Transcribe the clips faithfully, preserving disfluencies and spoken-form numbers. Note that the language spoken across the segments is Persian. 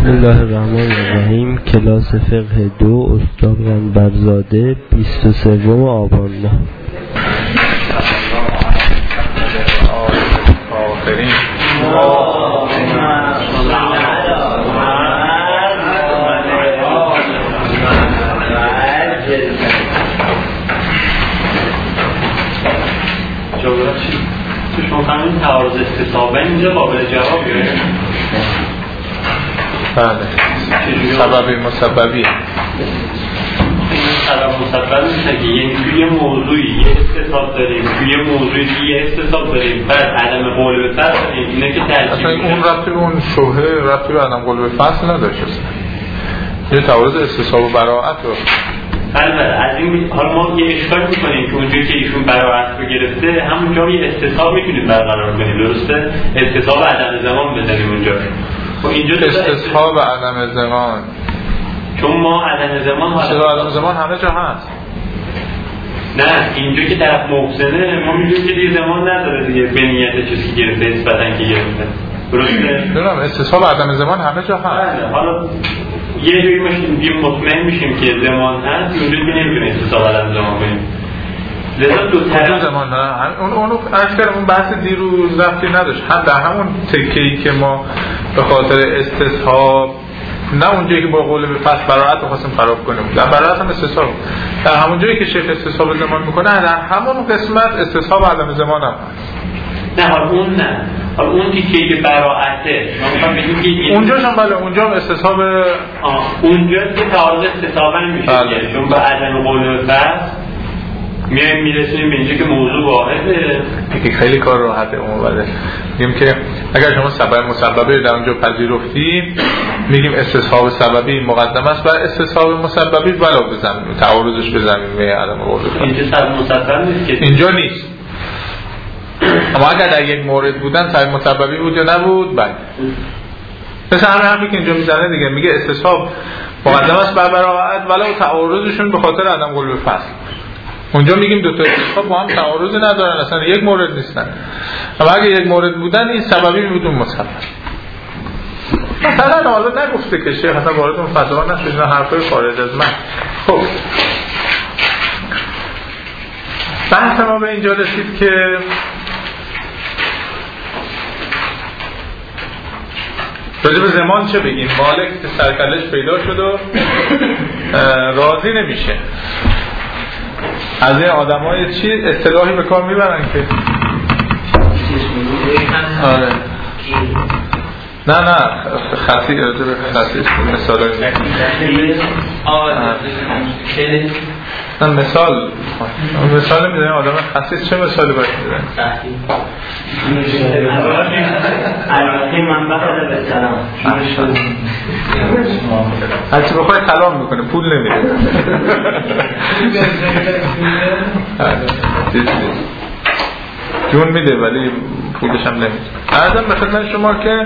بسم الله الرحمن الرحیم. کلاس فقه دو استاد قنبرزاده بیست و سوم آبان ماه. جواب چی؟ تو شما همین تعارض استصحابه اینجا قابل جوابیه؟ بله. سببی مسببی سبب مسبب میشه که یعنی توی موضوعی یه استصحاب داریم، توی موضوعی یه استصحاب داریم، بعد عدم قول به فصل اینه که ترجیح اصلا اون ربطی به اون شبهه ربطی به عدم قول به فصل نداشت. یه تعارض استصحاب و براءت رو بله از این حالا ما یه اشکال میکنیم که اونجایی که ایشون براءت رو گرفته همونجا یه استصحاب میتونیم برقرار کنیم، درسته؟ استصحاب عدم زمان بزنیم اونجا. استصحاب عدم زمان، چون ما عدم زمان استصحاب عدم زمان همه جا هست. نه اینجا که طرف محسنه ما میدونیم که دیگه زمان نداره دیگه به نیت چیزی که گرفته نسبتاً که گرفته، درسته؟ نمیدونم استصحاب عدم زمان همه جا هست. حالا یه جوری میشیم بیم مطمئن میشیم که زمان هست، اونجوری که نمیدونیم استصحاب عدم زمان کنیم. لذا دو طرف زمان نه اون اونو اکثر اون بحث دیروز رفتی نداشت. هم در همون تکه‌ای که ما به خاطر استصحاب نه اونجایی که با قول به فصل براءت رو خواستیم خراب کنیم، در براءت هم استصحاب، در همون جایی که شیخ استصحاب زمان میکنه در همون قسمت استصحاب عدم زمان هم هست. نه حالا اون نه حالا اون تیکه‌ای که براءته ما میگیم که اونجاش هم بله اونجا هم استصحاب اونجا که تعارض استصحاب نمیشه چون با عدم قول به فصل میایم میرسیم به اینجا که موضوع واحده. خیلی کار راحته اون ولی میگیم که اگر شما سبب مسببه در اونجا پذیرفتی میگیم استصحاب سببی مقدم است بر استصحاب مسببی ولا بزنیم تعارضش بزنیم به عدم قول. اینجا سبب مسبب نیست که اینجا نیست. اما اگر در یک مورد بودن سبب مسببی بود یا نبود بله. مثلا همین حرفی که اینجا میزنه دیگه میگه استصحاب مقدم است بر براءت ولا تعارضشون به خاطر عدم قول به فصل. اونجا میگیم دو تا استصحاب با هم تعارضی ندارن، اصلا یک مورد نیستن. اما اگه یک مورد بودن این سببی بود اون مسبب. مثلا حالا نگفته که شیخ اصلا وارد اون فتوا نشد، نه حرفای خارج از من. خب بحث ما به اینجا رسید که راجع به زمان چه بگیم؟ مالک که سرکلش پیدا شد و راضی نمیشه. از این آدم های چی اصطلاحی به کار میبرن که آره نه نه خاصی راجع به خاصی مثال نه مثال مثال میزنیم آدم خاصی چه مثالی باید میزنیم؟ البته من بخدا به سلام هرچی بخوای کلام میکنه پول نمیده. جون میده ولی پولش هم نمیده. عرضم به خدمت شما که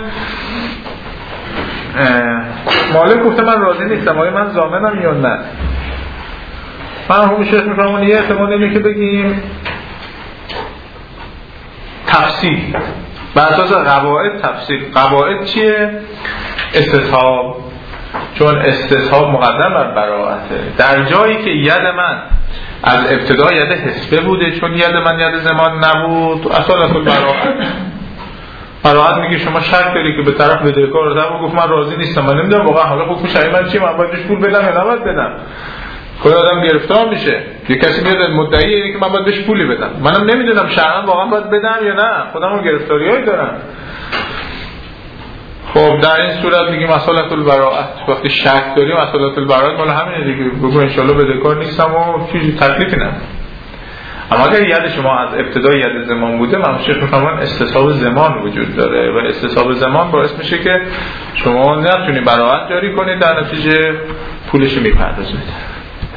مالک گفته من راضی نیستم، آیا من ضامنم یا نه؟ من همون شیخ میفرمون یه احتمال اینه که بگیم تفسیر بر اساس قواعد. تفسیر قواعد چیه؟ استصحاب، چون استصحاب مقدم بر براءته. در جایی که ید من از ابتدا ید حسبه بوده، چون ید من ید زمان نبود اصلا اصلا براءت براءت میگه شما شک داری که به طرف بدهکار رو دم گفت من راضی نیستم، من نمیدونم واقعا حالا حکم شرعی من چیه، من باید بهش پول بدم یا نباید بدم. خود آدم گرفتار میشه، یه کسی میاد مدعی اینه که من باید بهش پولی بدم، منم نمیدونم شرعا واقعا باید بدم یا نه، خودمون گرفتاریایی دارم. خب در این صورت میگیم مسئله البراءت. وقتی شک داریم مسئله البراءت مال همینه دیگه، بگو ان شاءالله بدهکار نیستم و چیزی تکلیفی نداره. اما اگر ید شما از ابتدای ید زمان بوده، من شیخ میفرمان استصحاب زمان وجود داره و استصحاب زمان باعث میشه که شما نتونی براءت جاری کنید، در نتیجه پولش میپردازید.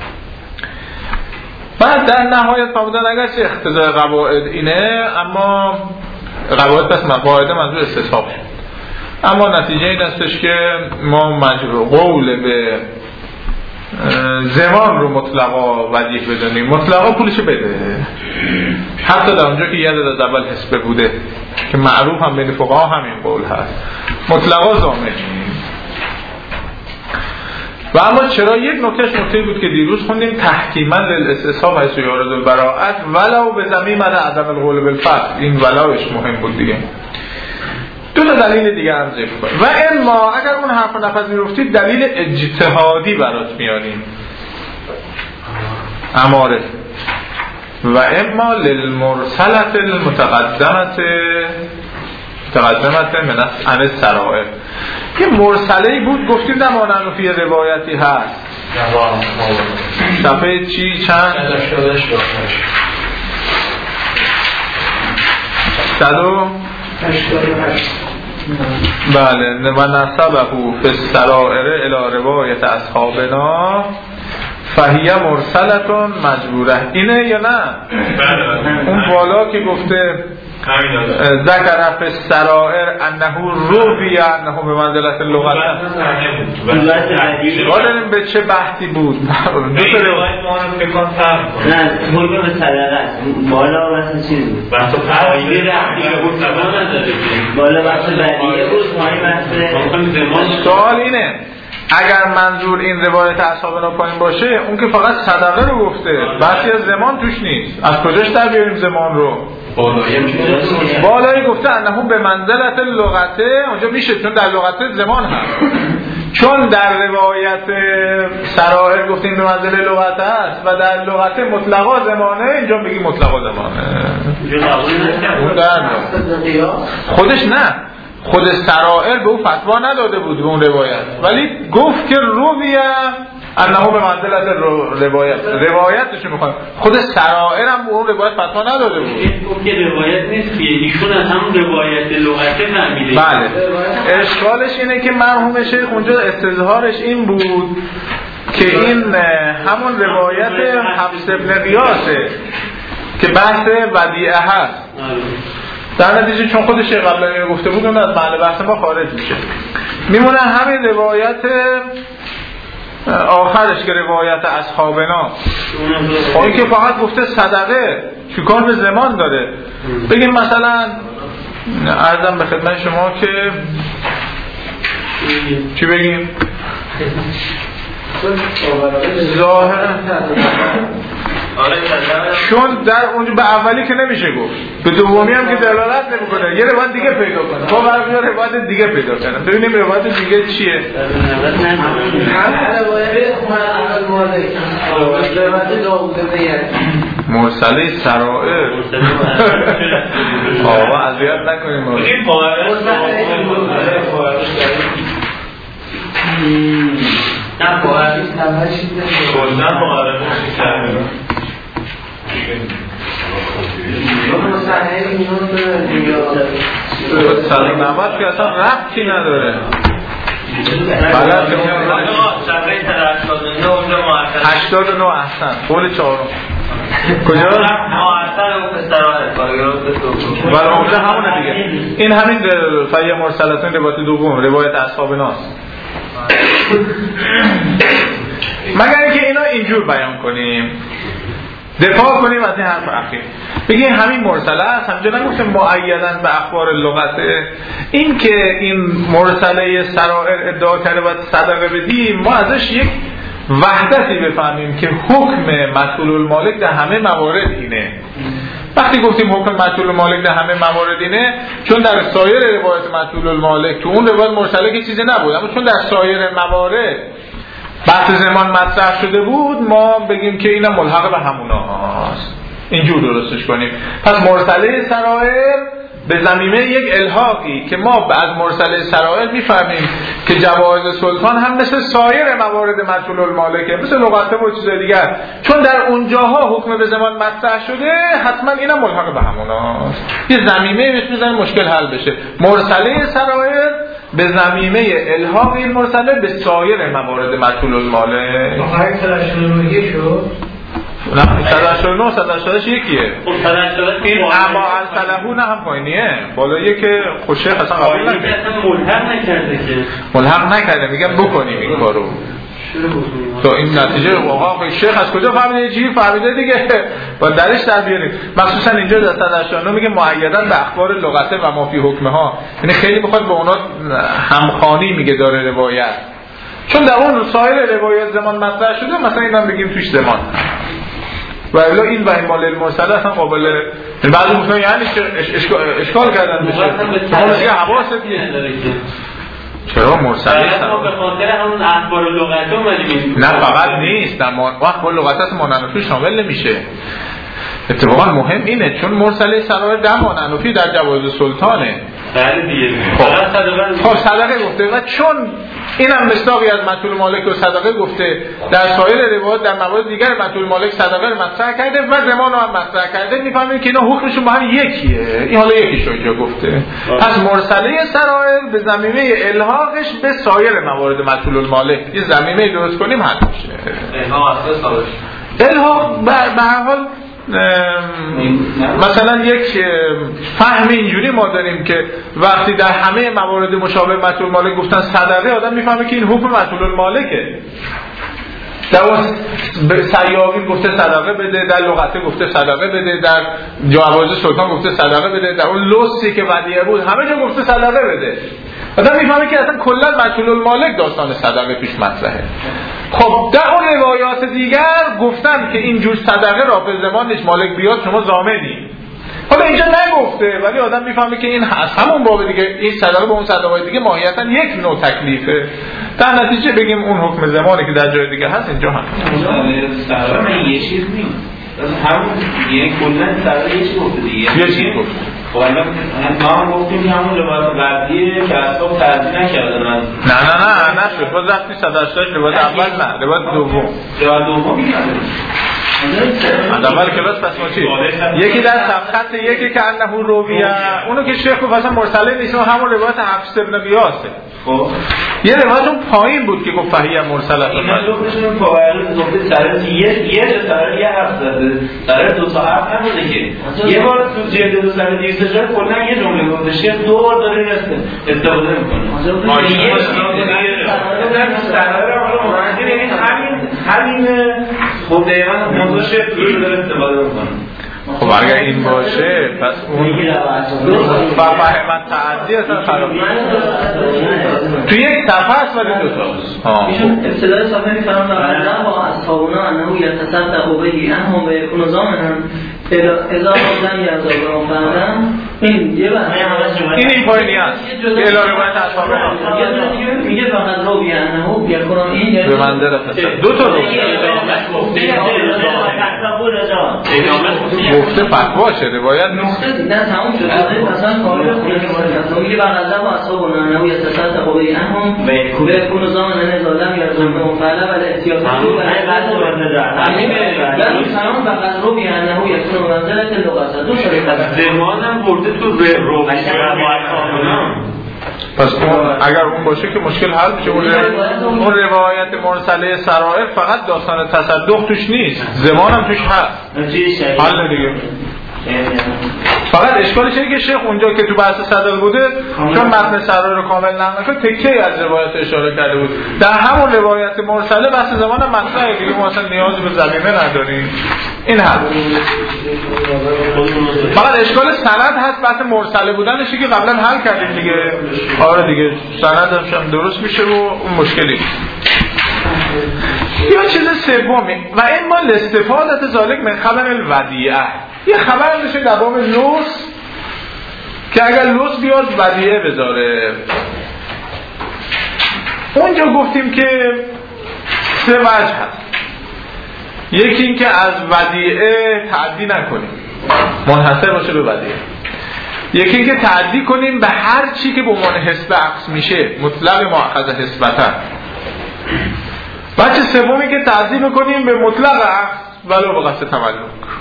بعد در نهایت فرمودن اگرچه اقتضای قواعد اینه، اما قواعد پس قاعده منظور استصحاب، اما نتیجه این استش که ما مجبور قول به زمان رو مطلقا وجیه بدونیم، مطلقا پولش بده، حتی در اونجا که ید از اول حسبه بوده که معروف هم بین فقها همین قول هست، مطلقا ضامن. و اما چرا یک نکتهش نکته بود که دیروز خوندیم تحکیما للاستصحاب حیث یارد البراءت ولو به زمین من عدم القول بالفصل، این ولوش مهم بود دیگه. دو تا دلیل دیگه هم ذکر کنیم و اما اگر اون حرف نپذیرفتید دلیل اجتهادی برات میاریم اماره و اما للمرسلت المتقدمت متقدمت من عن السرائر. که مرسله‌ای بود گفتیم در مانند فی روایتی هست صفحه چی چند صد و بله و نسبه فی السرائر الی روایت اصحابنا فهیه مرسلتون مجبوره. اینه یا نه؟ اون بالا که گفته ذکر فی السرائر انه رویه انه به منزلت اللغت داریم به چه بحثی بود؟ دو تا روایت ما رو بکن فرق کنه. نه مرگه به صدقه است. بالا مثلا چیز بود بحث فعالی رحمیه بود بالا بحث بدیه بود بحث. سوال اینه اگر منظور این روایت اصحابنا پایین باشه اون که فقط صدقه رو گفته بحثی از زمان توش نیست، از کجاش در بیاریم زمان رو؟ بالایی گفته انه به منزلت لغته، اونجا میشه چون در لغت زمان هست. چون در روایت سرائر گفتیم به منزله لغت هست و در لغت مطلقا زمانه، اینجا میگی مطلقا زمانه. اون در خودش نه، خود سرائر به اون فتوا نداده بود به اون روایت، ولی گفت که رویه انه به منزلت روایت روایتش میخواد. خود سرائر هم به اون روایت فتوا نداده بود. این گفت که روایت نیست که ایشون از همون روایت لغته فهمیده. بله اشکالش اینه که مرحوم شیخ اونجا استظهارش این بود که این همون روایت حفص ابن غیاثه که بحث ودیعه هست. در نتیجه چون خود شیخ قبلا گفته بود اون از محل بحث ما خارج میشه. میمونه همین روایت آخرش که روایت اصحابنا اون که فقط گفته صدقه چیکار به زمان داره. بگیم مثلا عرضم به خدمت شما که چی بگیم ظاهر چون در اونجا به اولی که نمیشه گفت، به دومی هم که دلالت نمیکنه، یه روایت دیگه پیدا کنه. خب برای روایت دیگه پیدا کنه ببینیم روایت دیگه چیه. مرسله سرائر آقا اذیت نکنیم. نه باید نه باید سالی نماد که اصلا ربطی نداره. هشتاد و نه احسن قول چهارم کجا؟ ولی اونجا همونه دیگه. این همین فیه مرسلتون روایت دوم روایت اصحابناست. مگر اینکه اینا اینجور بیان کنیم دفاع کنیم از این حرف اخیر بگیم همین مرسله است. همجا نگفتیم معیدن به اخبار لغته. این که این مرسله سرائر ادعا کرده باید صدقه بدیم ما ازش یک وحدتی بفهمیم که حکم مسئول المالک در همه موارد اینه. وقتی گفتیم حکم مسئول المالک در همه موارد اینه چون در سایر روایت مسئول المالک تو اون روایت مرسله که چیزی نبود، اما چون در سایر موارد بحث زمان مطرح شده بود ما بگیم که اینا ملحق به همونا هست. اینجور درستش کنیم. پس مرسله سرائر به ضمیمه یک الحاقی که ما از مرسله سرائر میفهمیم که جواز سلطان هم مثل سایر موارد مسئول المالکه، مثل لغته و چیز دیگر، چون در اونجاها حکم به زمان مطرح شده حتما اینا ملحق به هموناست. یه ضمیمه بهش میذاریم مشکل حل بشه. مرسله سرائر به ضمیمه الحاق این مرسله به سایر موارد مسئول المالک. آخر تلاشنامه شد نه صد و هشتاد و نه صد و هشتاد و هشت یکیه. این اما الصلحو نه هم پایینیه بالاییه که خوشه اصلا قبول نکنه ملحق نکرده که ملحق نکرده میگم بکنیم این کارو. تو این نتیجه واقعا شیخ از کجا فهمیده چی فهمیده دیگه با درش در بیاریم. مخصوصا اینجا در صد و هشتاد و نه میگه معیدن به اخبار لغته و ما فی حکمها، یعنی خیلی بخواد به اونا همخوانی میگه داره روایت چون در اون سایر روایات زمان مطرح شده، مثلا اینا بگیم توش زمان و الا این و مال المرسله اصلا قابل بعضی گفتن یعنی اشکال, اشکال کردن بشه شما دیگه حواست نداره چرا مرسله است به خاطر همون اخبار لغت اومدیم. نه فقط نیست، در اخبار لغت است مانعنفی شامل نمیشه. اتفاقا مهم اینه چون مرسله سرای در مانعنفی در جواز سلطانه. بله دیگه. خب صدقه گفته و چون اینم مصداقی از مطلوب مالک و صدقه گفته، در سایر روایات در موارد دیگر مطلوب مالک صدقه رو مطرح کرده و زمان رو هم مطرح کرده، میفهمید که اینا حکمشون با هم یکیه. این حالا یکیش رو اینجا گفته. پس مرسله سرائر به ضمیمه الحاقش به سایر موارد مطلوب مالک یه ضمیمه درست کنیم حل میشه. الحاق اساس الحاق به هر حال مثلا یک فهم اینجوری ما داریم که وقتی در همه موارد مشابه مطلوب مالک گفتن صدقه، آدم میفهمه که این حکم مطلوب مالکه. در اون سیاقی گفته صدقه بده، در لغته گفته صدقه بده، در جواز سلطان گفته صدقه بده، در اون لصی که ودیعه بود همه جا گفته صدقه بده. آدم میفهمه که اصلا کلا مطلوب مالک داستان صدقه پیش مطرحه. خب در اون روایات دیگر گفتن که اینجور صدقه را به زمانش مالک بیاد شما ضامنی. حالا اینجا نگفته ولی آدم میفهمه که این از همون باب دیگه این صدقه به اون صدقات دیگه ماهیتا یک نوع تکلیفه. در نتیجه بگیم اون حکم زمانی که در جای دیگه هست اینجا هم صدقه من یه چیز نیست. همون یعنی کلا صدقه یه چیز گفته دیگه. یه چیز گفته. خب الان ما هم گفتیم که همون روایت قبلیه که اصحاب ترجیح نکردن از نه نه نه نه شد باز رفتی صد و هشتاد روایت اول نه روایت دوم روایت دوم میگن از اول کلاس پس ما چی؟ یکی در صفحت یکی که انه رویه اونو که شیخ گفت اصلا مرسله نیست، همون روایت حفص ابن قیاسه. خب یه روایت اون پایین بود که گفت فهیه مرسله. اینا لوکشون فوایل گفته سر یه یه سر یه حرف زده سر دو تا حرف نبوده که یه بار تو جلد دو سر دیگه جا کلا یه جمله گفته شیخ دو بار داره رسته استفاده میکنه. ماشین در سر حالا مراجعه یعنی همین همین خب دقیقاً موضوع شیخ رو داره استفاده میکنه. خب اگر این باشه پس اون فهمت تعدی اصلا خراب تو یک صفحه است ولی دو تاست. ایشون ابتدای صفحه میفرمان و الله با اصحابنا انه یتصدق بهی انهم و یکون ضامنا اذا لم یرضوا فهمدم این یه بحث این این پای نیست که الهی باید اصحابنا میگه فقط رو بی انه یکون این به منظر فسد دو تا رو گفته فتوا شده روایت نقطه دیدن تموم شده مثلا کامل خونه میگه بغضا با اصحاب انه یتصدق بهی انهم و یکون ضامنا اذا لم یرضوا فعلا ولا احتیاط رو و قصد همین یعنی تمام فقط رو بی انه یکون منزلت لغت دو شریعت زمانم برده تو رو پس اون اگر اون باشه که مشکل حل میشه. اون روایت مرسله سرائر فقط داستان تصدق توش نیست، زمان هم توش هست. حل دیگه فقط اشکالش اینه که شیخ اونجا که تو بحث صدقه بوده چون متن سرائر رو کامل نقل کرد تکه از روایت اشاره کرده بود. در همون روایت مرسله بحث زمان هم مطرحه دیگه، ما اصلا نیاز به ضمیمه نداریم. این حل. فقط اشکال سند هست، بحث مرسله بودنشه که قبلا حل کردیم دیگه. آره دیگه سند هم درست میشه و اون مشکلی. یا چیز سومی و این ما لاستفادت ذالک من خبر الودیعه، یه خبر میشه در باب لوس که اگر لوس بیاد ودیعه بذاره. اونجا گفتیم که سه وجه هست. یکی این که از ودیعه تعدی نکنیم، منحصر باشه به ودیعه. یکی این که تعدی کنیم به هر چی که به عنوان حسب عکس میشه، مطلق مؤخذ حسبتا. بچه سومی که تعدی میکنیم به مطلق عکس ولو به قصد تملک.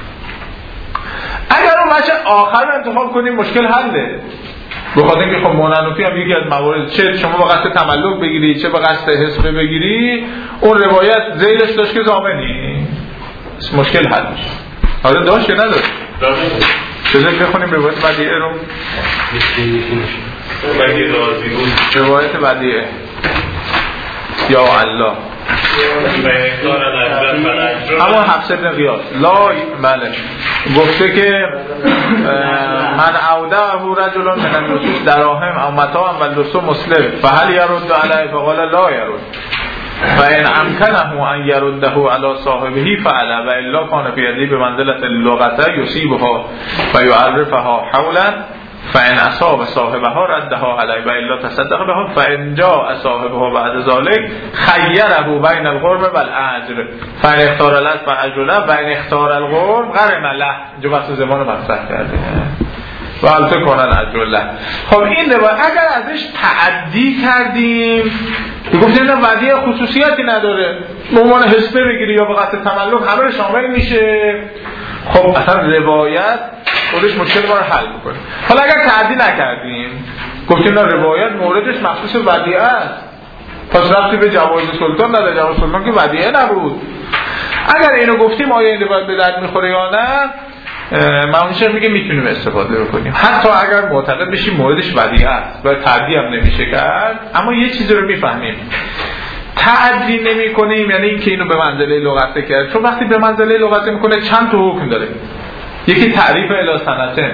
اگر اون بچه آخر رو انتخاب کنیم مشکل حله، بخاطر اینکه خب مانعنفی هم یکی از موارد، چه شما به قصد تملک بگیری چه به قصد حسب بگیری، اون روایت زیرش داشت که ضامنی، مشکل حل میشه. آره داشت که نداشت؟ چیزی بخونیم روایت ودیعه رو. روایت ودیعه یا الله همون حفص ابن قیاس لا بله گفته که من عوده رجل من النصوص دراهم او متاع و لسو مسلم فهل یرد علیه فقال لا یرد. و این امکنه ان یرده علی صاحبه فعل و الا کان فی یده بمنزلة اللغة یصیبها و یعرفها حولا فإن أصاب صاحبها ردها علی و الا تصدق بها فإن جاء صاحبها بعد ذلك خیره بین الغرم والاجر فإن اختار الأجر فأجر له و إن اختار الغرم غرم له. جو بحث زمان مطرح کرده و البته کنن اجر. خب این روایت اگر ازش تعدی کردیم گفتیم این ودیعه خصوصیتی نداره، به عنوان حسبه بگیری یا به قصد تملک همه شامل میشه، خب اصلا روایت خودش مشکل ما رو حل میکنه. حالا اگر تعدی نکردیم گفتیم نه روایت موردش مخصوص ودیعه است، پس ربطی به جواز سلطان نداره، جواز سلطان که ودیعه نبود. اگر اینو گفتیم آیا این روایت به درد میخوره یا نه، معمولش میگه میتونیم استفاده بکنیم حتی اگر معتقد بشیم موردش ودیعه است و تعدی هم نمیشه کرد. اما یه چیزی رو میفهمیم، تعدی نمی کنیم یعنی این که اینو به منزله لغته کرد، چون وقتی به منزله لغته میکنه چند تا حکم داره، یکی تعریف الی سنته،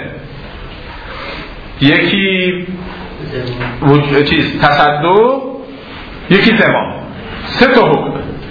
یکی وج... چیز تصدق، یکی زمان، سه تا حکم.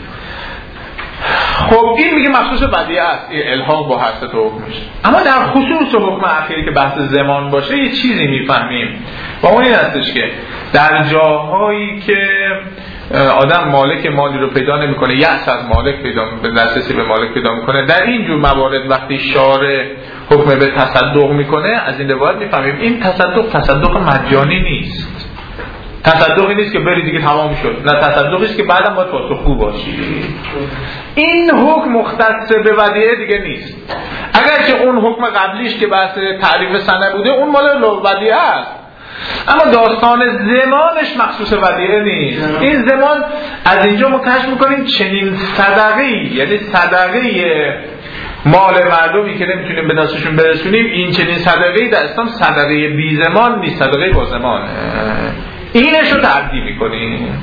خب این میگه مخصوص ودیعه است، این الحاق با هر سه تا حکمش. اما در خصوص حکم اخیری که بحث زمان باشه یه چیزی میفهمیم و اون این هستش که در جاهایی که آدم مالک مالی رو پیدا نمیکنه، یأس از مالک پیدا به دسترسی به مالک پیدا میکنه، در این جور موارد وقتی شارع حکم به تصدق میکنه، از این روایت میفهمیم این تصدق تصدق مجانی نیست، تصدقی نیست که بری دیگه تمام شد، نه تصدقی است که بعدم باید پاسخگو باشی. این حکم مختص به ودیعه دیگه نیست، اگر که اون حکم قبلیش که بحث تعریف سنه بوده اون مال ودیعه است، اما داستان زمانش مخصوص ودیعه نیست. این زمان از اینجا ما کشف میکنیم چنین صدقه‌ای، یعنی صدقه مال مردمی که نمیتونیم به دستشون برسونیم، این چنین صدقه‌ای در اسلام صدقه بی زمان نیست، صدقه با زمانه. اینش رو تعدی میکنیم،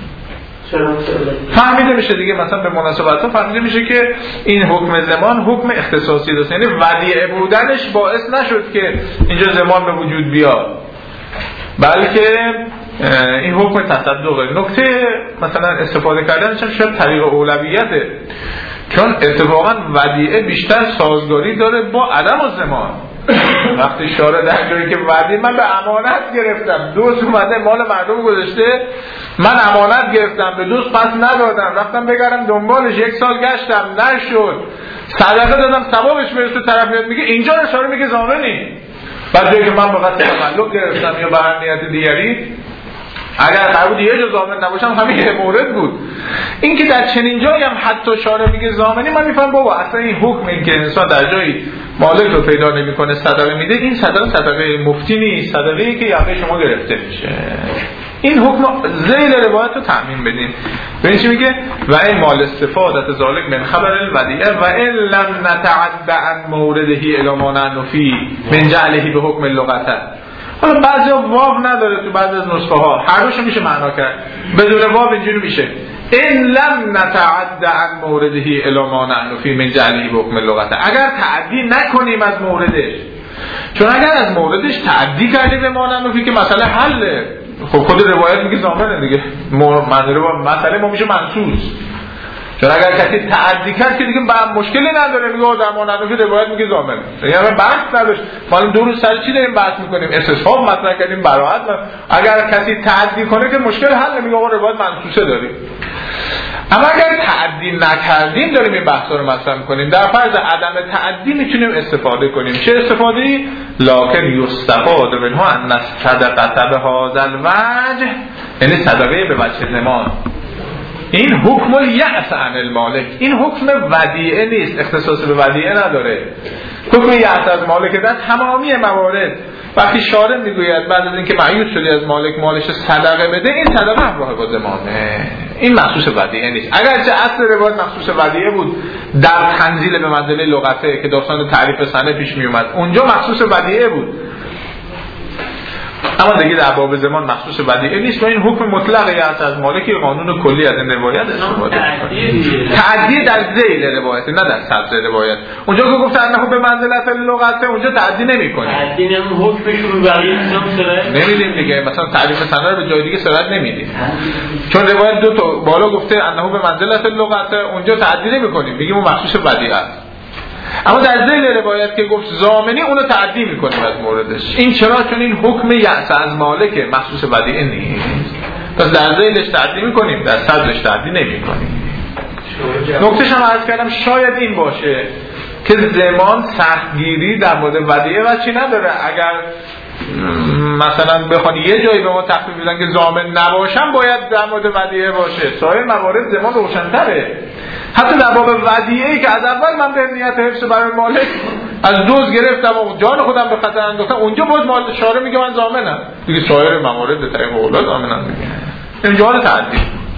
فهمیده میشه دیگه، مثلا به مناسبت ها فهمیده میشه که این حکم زمان حکم اختصاصی دست، یعنی ودیعه بودنش باعث نشد که اینجا زمان به وجود بیاد، بلکه این حکم تصدقه. نکته مثلا استفاده کردنش هم شاید طریق اولویته، چون اتفاقا ودیعه بیشتر سازگاری داره با عدم الزمان. وقتی شارع در جایی که ودیعه من به امانت گرفتم، دوست اومده مال مردم گذاشته، من امانت گرفتم به دوست پس ندادم، رفتم بگردم دنبالش، یک سال گشتم نشد، صدقه دادم ثوابش برسه، طرف میاد میگه اینجا اشاره میگه ضامنی، بعد جایی که من به قصد تملک گرفتم یا به هر نیت دیگری، اگر قرار بود یه جا ضامن نباشم همین مورد بود. این که در چنین جایی هم حتی شارع میگه ضامنی، من میفهم بابا اصلا این حکم این که انسان در جایی مالک رو پیدا نمیکنه صدقه میده، این صدقه صدقه مفتی نیست، صدقه‌ای که یقه شما گرفته میشه. این حکم ذیل روایت رو تعمیم بدین. ببین چی میگه؟ و این مال استفادت ذالک من خبر الودیعه و ان لم نتعد عن مورده الی ما نفی من جعله به حکم اللغته. حالا بعضی واو نداره تو بعضی از نسخه ها، هر دوشو میشه معنا کرد، بدون واو اینجوری میشه ان لم نتعد عن مورده الی ما نفی من جعله به حکم اللغته. اگر تعدی نکنیم از موردش، چون اگر از موردش تعدی کردیم به ما نفی که مسئله حله، خب خود روایت میگه ضامنه دیگه، مسئله ما میشه منصوص. چون اگر کسی تعدی کرد که دیگه مشکلی نداره، میگه در مانند روایت میگه ضامن، یعنی بحث نداشت. ما الان دو روز سر چی داریم بحث میکنیم؟ استصحاب مطرح کردیم، براءت. اگر کسی تعدی کنه که مشکل حل، میگه آقا روایت منصوصه داریم. اما اگر تعدی نکردیم داریم این بحثا رو مطرح میکنیم، در فرض عدم تعدی میتونیم استفاده کنیم. چه استفاده‌ای؟ لکن یستفاد منها ان الصدقه به هذا الوجه، یعنی صدقه به وجه زمان. این حکم الیأس عن المالک، این حکم ودیعه نیست، اختصاص به ودیعه نداره. حکم یأس از مالک در تمامی موارد وقتی شارع میگوید بعد از اینکه مایوس شدی از مالک مالش صدقه بده، این صدقه همراه با زمانه، این مخصوص ودیعه نیست. اگرچه اصل روایت مخصوص ودیعه بود در تنزیل به منزله لغته که داستان تعریف سنه پیش می اومد، اونجا مخصوص ودیعه بود. اما دیگه در باب زمان مخصوص بدیعه نیست و این حکم مطلقی است از مالک قانون کلی از این روایت استفاده می‌کنه. تعدی در ذیل روایت نه در صدر روایت. اونجا که گفت انه به منزلت لغت اونجا تعدی نمی‌کنه. تعدی نمی‌کنه حکمش رو بقیه چیزا سرایت نمیدیم دیگه. مثلا تعریف سند رو به جای دیگه سرایت نمیدیم. چون روایت دو تا بالا گفته انه به منزلت لغت اونجا تعدی نمی‌کنیم. میگیم اون مخصوص بدیعه است. اما در ذیل روایت که گفت ضامنی اونو تعدی میکنیم از موردش. این چرا؟ چون این حکم یأس از مالک مخصوص بدیعه نیست. پس در ذیلش تعدی میکنیم، در صدرش تعدی نمیکنیم. نکتهش هم عرض کردم شاید این باشه که زمان سختگیری در مورد بدیعه و چی نداره. اگر مثلا بخوان یه جایی به ما تخفیف بدن که ضامن نباشن باید در مورد ودیعه باشه، سایر موارد زمان روشن‌تره. حتی در باب ودیعه‌ای که از اول من به نیت حفظ برای مالک از دوز گرفتم و جان خودم به خطر انداختم، اونجا باز مالک شارع میگه من ضامنم دیگه، سایر موارد طریق اولاد ضامنم دیگه. این جهان تعدی.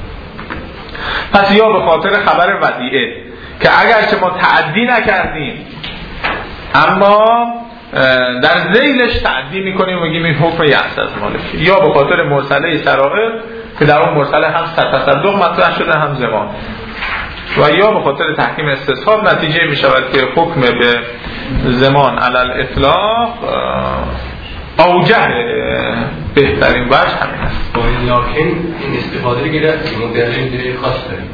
پس یا به خاطر خبر ودیعه که اگرچه ما تعدی نکردیم اما در ذیلش تعدی میکنیم و میگیم این حکم یأس از مالک، یا به خاطر مرسله سرائر که در اون مرسله هم تصدق مطرح شده هم زمان، و یا به خاطر تحکیم استصحاب نتیجه می شود که حکم به زمان علل اطلاق اوجه بهترین وجه همین است. با این لاکن این استفاده رو گرفتیم و در این دیگه خاص داریم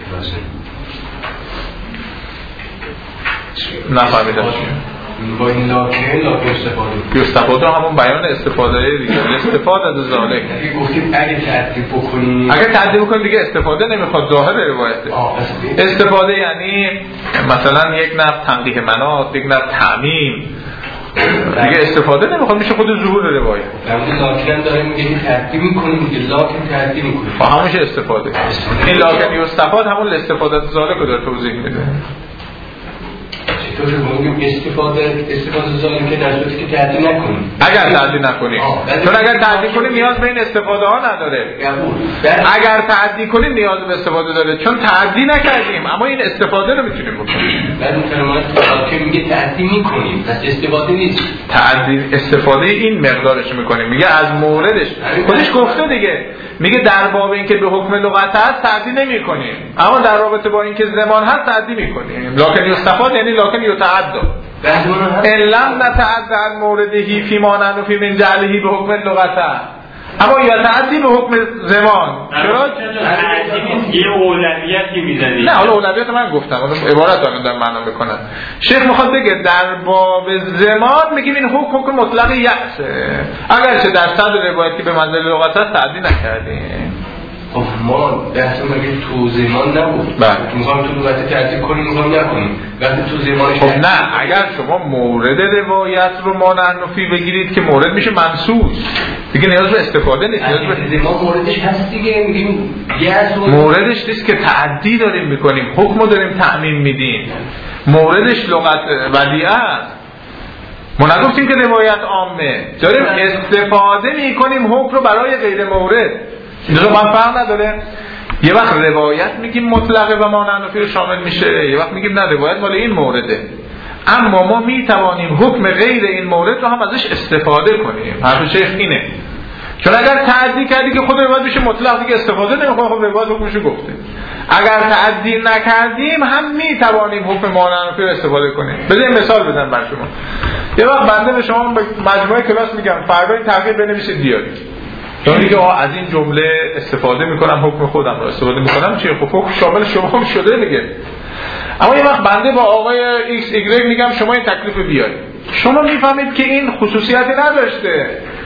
نفهمیدم با این لاکن لاکن استفاده استفاده همون بیان استفاده دیگه، استفاده از ذالک. اگه گفتیم اگه تعدیل بکنیم اگه تعدیل بکنیم دیگه استفاده نمیخواد، ظاهر روایته. استفاده یعنی مثلا یک نوع تنقیح مناط، یک نوع تعمیم، دیگه استفاده نمیخواد، میشه خود ظهور روایت. همون لاکن داریم میگه تعدیل میکنیم دیگه، لاکن تعدیل میکنیم همونش استفاده. این لاکن استفاده همون استفاده از ذالک رو داره توضیح میده. چطور میگیم استفاده استفاده ظالم که در صورتی که تعدیل نکنیم، اگر تعدیل نکنیم، چون اگر تعدیل کنیم نیاز به این استفاده ها نداره. اگر تعدیل کنیم نیاز به استفاده داره، چون تعدیل نکردیم اما این استفاده رو میتونیم بکنیم. بعد اون کلمات که میگه تعدیل میکنیم پس استفاده نیست، تعدیل استفاده این مقدارش میکنیم. میگه از موردش خودش گفته دیگه، میگه در باب این که به حکم لغت هست تعدیل نمیکنیم، اما در رابطه با این که زمان هست تعدیل میکنیم. لکن یستفاد یعنی لکن یتعدى ان لم نتعدى موردهی فی ما نحن فی من جعله به حکم لغت، اما یتعدی به حکم زمان. چرا؟ یه اولویتی میزنید. نه حالا اولویت من گفتم، عبارت دارم در معنا میکنم. شیخ میخواد بگه در باب زمان میگیم این حکم حکم مطلق یأسه، اگرچه در صدر روایت که به منزل لغت هست تعدی نکردیم. خب ما بحث مگه تو زمان نبود، بله میخوام تو لغت تعدیل کنیم میخوام نکنیم وقتی تو زمانش. خب نه، اگر شما مورد روایت رو ما نحنفی بگیرید که مورد میشه منصوص دیگه، نیاز به استفاده نیست. نیاز به زمان موردش هست دیگه، میگیم موردش نیست که تعدی داریم میکنیم، حکمو داریم تعمیم میدیم. موردش لغت ودیعه است. ما نگفتیم که روایت عامه، داریم استفاده میکنیم حکم رو برای غیر مورد. اینجا من فرق نداره. یه وقت روایت میگیم مطلقه و ما نحنفی رو شامل میشه، یه وقت میگیم نه روایت مال این مورده، اما ما میتوانیم حکم غیر این مورد رو هم ازش استفاده کنیم. حرف شیخ اینه، چون اگر تعدی کردی که خود روایت میشه مطلق دیگه استفاده نمیخواد، خب روایت حکمش گفته. اگر تعدی نکردیم هم میتوانیم حکم ما نحنفی رو استفاده کنیم. بذار مثال بزنم بر شما. یه وقت بنده به شما مجموعه کلاس میگم فردا این تغییر بنویسید بیارید، یعنی که از این جمله استفاده میکنم حکم خودم رو استفاده میکنم، چیه؟ خب حکم شامل شما هم شده دیگه. اما یه وقت بنده با آقای ایکس ایگرگ میگم شما این تکلیف بیارید، شما میفهمید که این خصوصیتی نداشته،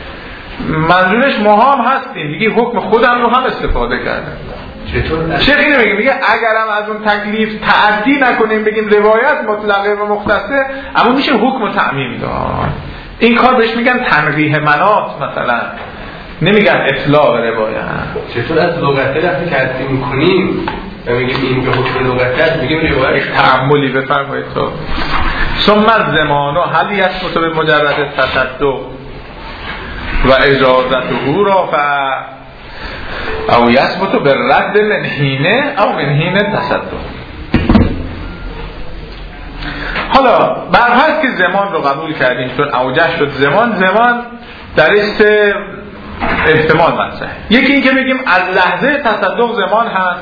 منظورش ما هم هستیم، میگه حکم خودم رو هم استفاده کردم. چطور؟ شیخ اینو میگه، میگه اگرم از اون تکلیف تعدی نکنیم بگیم روایت مطلقه و مختصه، اما میشه حکم تعمیم داد. این کار بهش میگن تنقیح مناط مثلا، نمیگن اطلاق روایت. چطور از لغت رفتی تعدیل میکنیم و میگیم این به حکم لغت هست، میگیم روایت تعملی بفرمایید. تو ثم الزمان هل یثبت به مجرد تصدق و اجازته رافع او یثبت به رد من حینه او من حینه تصدق. حالا برحال که زمان رو قبول کردیم چون اوجه شد زمان، زمان در سه احتمال مطرحه. یکی این که بگیم از لحظه تصدق زمان هست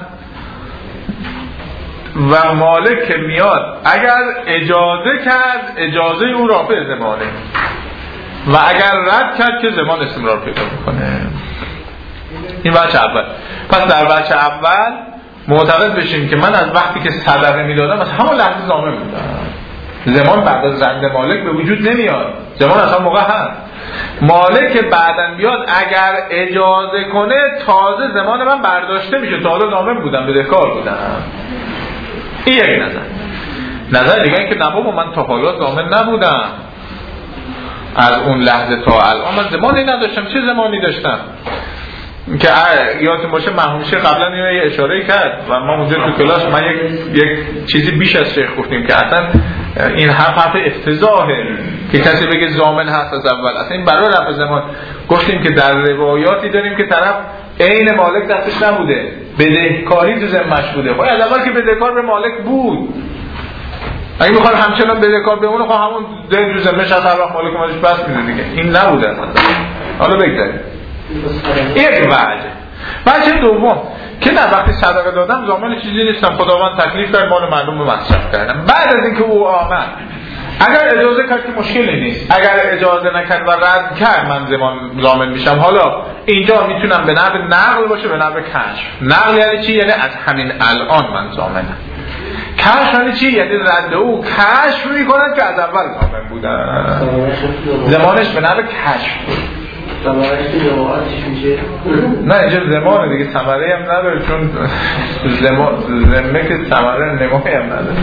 و مالک که میاد اگر اجازه کرد اجازه او رافع زمانه و اگر رد کرد که زمان استمرار پیدا میکنه. این بچه اول. پس در بچه اول معتقد بشیم که من از وقتی که صدقه میدادم از همون لحظه ضامن بودم. زمان بعد از رد مالک به وجود نمیاد. زمان اصلا موقع هست. مالک که بعداً بیاد اگر اجازه کنه تازه زمان من برداشته میشه. تا حالا ضامن بودم، بدهکار بودم. این یک نظر. نظر دیگه این که نبا من تا حالا ضامن نبودم. از اون لحظه تا الان من زمانی نداشتم. چه زمانی داشتم؟ که یادتون باشه مرحوم شیخ قبلا یه اشاره کرد و ما اونجا تو کلاس من یک یک چیزی بیش از شیخ گفتیم که اصلا این حرف حرف افتضاحه که کسی بگه ضامن هست از اول. اصلا این برای رفع زمان گفتیم که در روایاتی داریم که طرف عین مالک دستش نبوده، بدهکاری تو ذمه‌اش بوده. خب از اول که بدهکار به مالک بود، اگه میخواد همچنان بدهکار بمونه خب همون دین تو ذمه‌اش از هر وقت مالک اومدش بس میده دیگه. این نبوده اصلا. حالا بگذاریم یک وجه. وجه دوم که نه وقتی صدقه دادم ضامن چیزی نیستم، خداوند تکلیف کرد مال مردم رو مصرف کردم. بعد از اینکه او آمد اگر اجازه کرد که مشکلی نیست، اگر اجازه نکرد و رد کرد من زمان ضامن میشم. حالا اینجا میتونم به نحو نقل باشه به نحو کشف. نقل یعنی چی؟ یعنی از همین الان من ضامنم. کشف یعنی چی؟ یعنی رد او کشف میکنه که از اول ضامن بودن. زمانش به نحو کشف بود. ثمره‌اش جماعتش میشه. نه اینجا زمانه دیگه، ثمره هم نداره چون زمان زمه که ثمره نمایی هم نداره.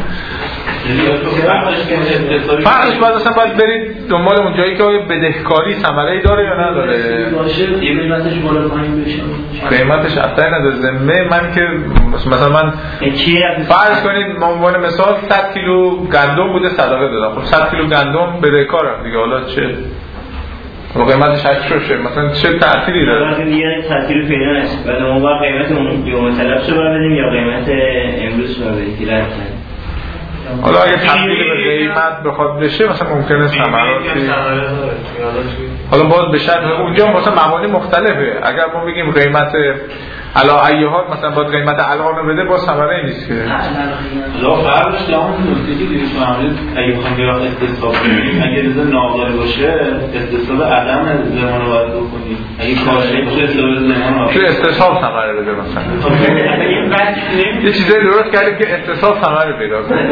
فرقش باید اصلا باید برید دنبال اون جایی که بدهکاری ثمره‌ای داره یا نداره. باشه قیمتش بالا پایین بشه. قیمتش اصلا نداره. زمه من که مثلا من فرض کنید ما عنوان مثال صد کیلو گندم بوده صدقه دادم. خب صد کیلو گندم بدهکارم دیگه. حالا چه و قیمتش هشت شه مثلا چه تأثیری داره؟ وقتی دیگه تأثیر پیدا نشه بعد اون وقت قیمت اون یوم طلب شو بدیم یا قیمت امروز شو بدیم که رد کنیم. حالا اگه تبدیل به قیمت بخواد بشه مثلا ممکنه ثمراتی حالا باز بشه اونجا مثلا مبانی مختلفه. اگر ما بگیم قیمت علا ایهات مثلا باید قیمت الان رو بده باز ثمره نیست که لا فرقش در اون نکته که دیگه معامله اگه بخوایم یه وقت استصحاب کنیم اگه رضا ناقداری باشه استصحاب عدم زمان رو باید بکنیم. اگه کارشایی باشه استصحاب زمان رو چه استصحاب ثمره بده مثلا یه چیزایی درست کردیم که استصحاب ثمره پیدا کنه.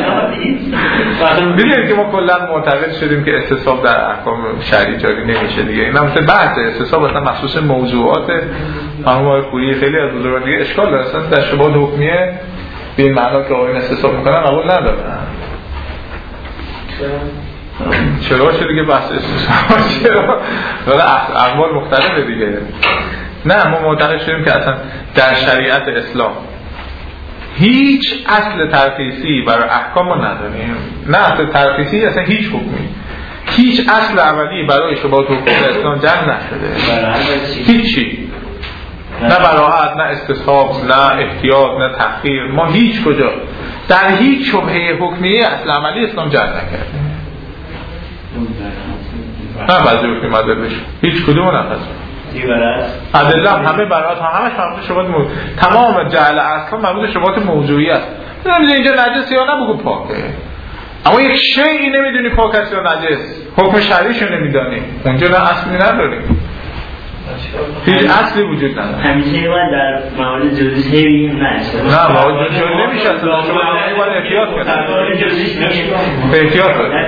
دیدیم که ما کلا معتقد شدیم که استصحاب در احکام شرعی جاری نمیشه دیگه. اینا مثلا بحث استصحاب اصلا مخصوص موضوعات اما پوری خیلی از بزرگان دیگه اشکال داره. اصلا در شبهات حکمیه به این معنا که آقایون استصحاب میکنن قبول ندارن. چرا چرا دیگه بحث استصحاب چرا؟ ولی اقوال مختلفه دیگه. نه ما معتقد شدیم که اصلا در شریعت اسلام هیچ اصل ترخیصی برای احکام ما نداریم. نه اصل ترخیصی اصلا هیچ حکمی، هیچ اصل اولی برای شبهات حکم اسلام جمع نشده. هیچی، نه براءت، نه استصحاب، نه احتیاط، نه تخییر. ما هیچ کجا در هیچ شبهه حکمیه اصل عملی اسلام جمع نکرده. نه بعضی حکمی مدل بشه هیچ کدوم نفذ ادله همه براءت ها همش مربوط شبهات موضوع. تمام جعل اصلا مربوط شبهات موضوعی است. نمیدونی اینجا نجس یا نه بگو پاکه، اما یک شیئی نمیدونی پاک است یا نجس، حکم شرعیشو نمیدانی، اونجا نه اصلی نداریم، هیچ اصلی وجود نداره. همیشه باید در موارد جزئی بگیم نه نه موارد جزئی نمیشه اصلا. شما باید احتیاط کنید. احتیاط کنید.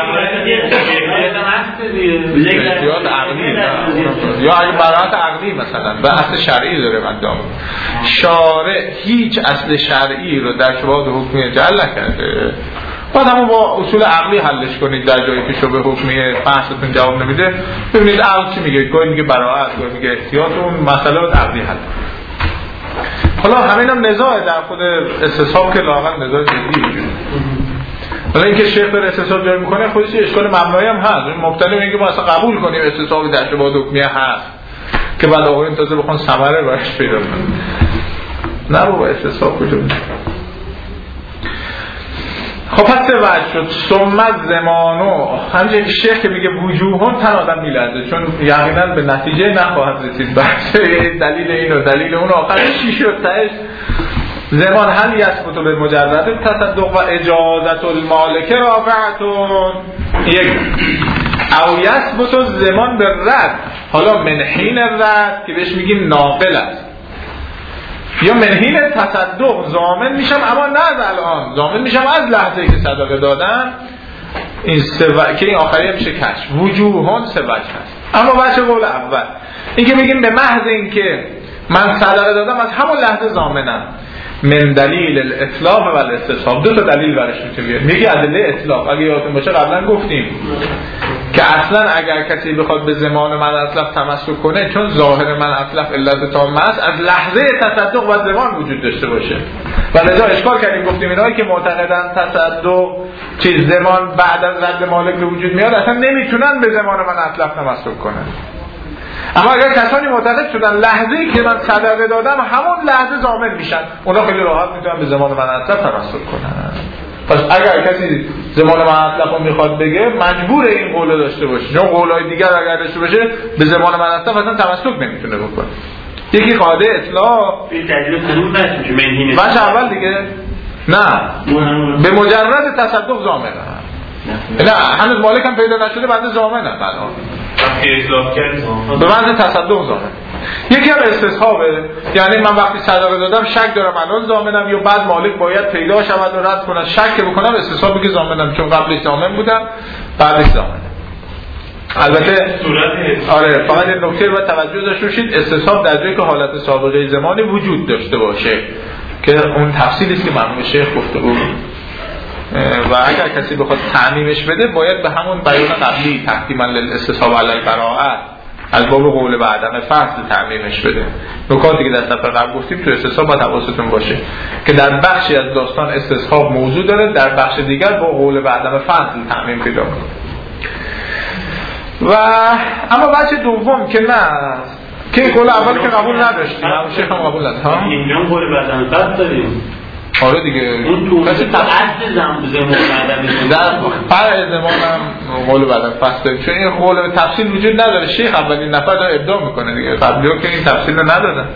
احتیاط عقلی یا اگه براءت عقلی مثلا به اصل شرعی داره من دام شارع هیچ اصل شرعی رو در شبهات حکمی جعل نکرده. بعد همون با اصول عقلی حلش کنید. در جایی که شبه حکمی بحثتون جواب نمیده ببینید عقل چی میگه. گاهی میگه براءت، گاهی میگه احتیاط. اون مسئلات عقلی حل. حالا همین هم نزاع در خود استصحاب که لااقل نزاع جدی وجود. حالا اینکه شیخ داره استصحاب جاری میکنه خودش اشکال مبنایی هم هست. مبتنی اینکه ما اصلا قبول کنیم استصحاب در شبهات حکمی هست که بعد آقایون تازه بخوان ثمره براش پیدا کنن. نه بابا استصحاب کجا خب پس سه وجه شد. ثم زمانو همچنین شیخ که میگه وجوهون تن آدم میلرزه، چون یقینا به نتیجه نخواهد رسید بحث دلیل این و دلیل اون آخرش چی شد تهش. زمان هل یثبت به مجرد تصدق و اجازت المالک رافعتون یک او یثبت زمان به رد، حالا منحین رد که بهش میگیم ناقل است، یا منحین تصدق ضامن میشم اما نه از الان، ضامن میشم از لحظه‌ای که صدقه دادم. این سه و... که این آخری میشه کشف. وجوهان سه وجه هست. اما وجه قول اول این که میگیم به محض این که من صدقه دادم از همون لحظه ضامنم. من دلیل الاطلاق و الاستصحاب، دو تا دلیل برش میتونه بیاد. میگه ادله اطلاق، اگه یادتون باشه قبلا گفتیم که اصلا اگر کسی بخواد به زمان من اطلاق تمسک کنه، چون ظاهر من اطلاق علت تام است، از لحظه تصدق و زمان وجود داشته باشه. و لذا اشکال کردیم گفتیم اینایی که معتقدن تصدق چیز زمان بعد از رد مالک به وجود میاد، اصلا نمیتونن به زمان من اطلاق تمسک کنن. اما اگر کسانی معتقد شدن لحظه‌ای که من صدقه دادم همون لحظه ضامن میشن، اونا خیلی راحت میتونن به زمان من اطلاق تمسک کنن. پس اگر کسی زمان من اطلاق رو میخواد بگه، مجبور این قول داشته باشه، چون قولای دیگر اگر داشته باشه به زمان من اطلاق اصلا تمسک نمیتونه بکنه. یکی قاعده اطلاق این دلیل قانون نشه منهینه. وجه اول دیگه نه به مجرد تصدق ضامنه. نه هنوز مالک هم پیدا نشده بعد ضامنه. الان اطلاق کرد به معنی تصدق ضامن. یکی هم استصحابه، یعنی من وقتی صدقه دادم شک دارم الان ضامنم یا بعد مالک باید پیدا شود و رد کنه، شک بکنم استصحاب بگه ضامنم، چون قبلش ضامن بودم بعدش ضامنم. البته آره فقط این نکته رو توجه داشته باشید، استصحاب در جایی که حالت سابقه زمانی وجود داشته باشه که اون تفصیلی است که مرحوم شیخ گفته بود. و اگر کسی بخواد تعمیمش بده باید به همون بیان قبلی تحکیما للاستصحاب علی البراءه از باب قول و عدم فصل تعمیمش بده. نکاتی که در صفحه قبل گفتیم تو استصحاب باید حواستون باشه که در بخشی از داستان استصحاب موضوع داره، در بخش دیگر با قول و عدم فصل تعمیم پیدا کنه. و اما بچه دوم که نه که این قول اول که قبول نداشتیم، همون شیخ هم قبول نداشت ها اینجا قول و عدم فصل داریم. آره دیگه اون تو اصل زمان بعدم در فرع زمان هم قول بعدم فصل، چون این قول تفصیل وجود نداره. شیخ اولین نفر داره ابداع میکنه دیگه، قبلی ها که این تفصیل رو ندادن.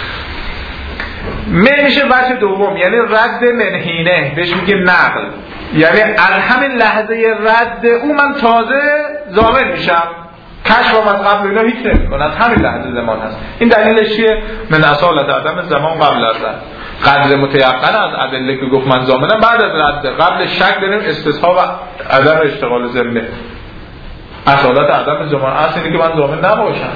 من میشه بچه دوم، یعنی رد منحینه، بهش میگه نقل، یعنی از همین لحظه رد او من تازه ضامن میشم، کشفم از قبل اینا هیچ نمیکنه، از همین لحظه زمان هست. این دلیلش چیه؟ من اصالت عدم زمان قبل از رد، قدر متیقن از ادله که گفت من ضامنم بعد از رد، قبل شک داریم استصحاب و عدم اشتغال ذمه. اصالت عدم زمان اصل اینه که من ضامن نباشم.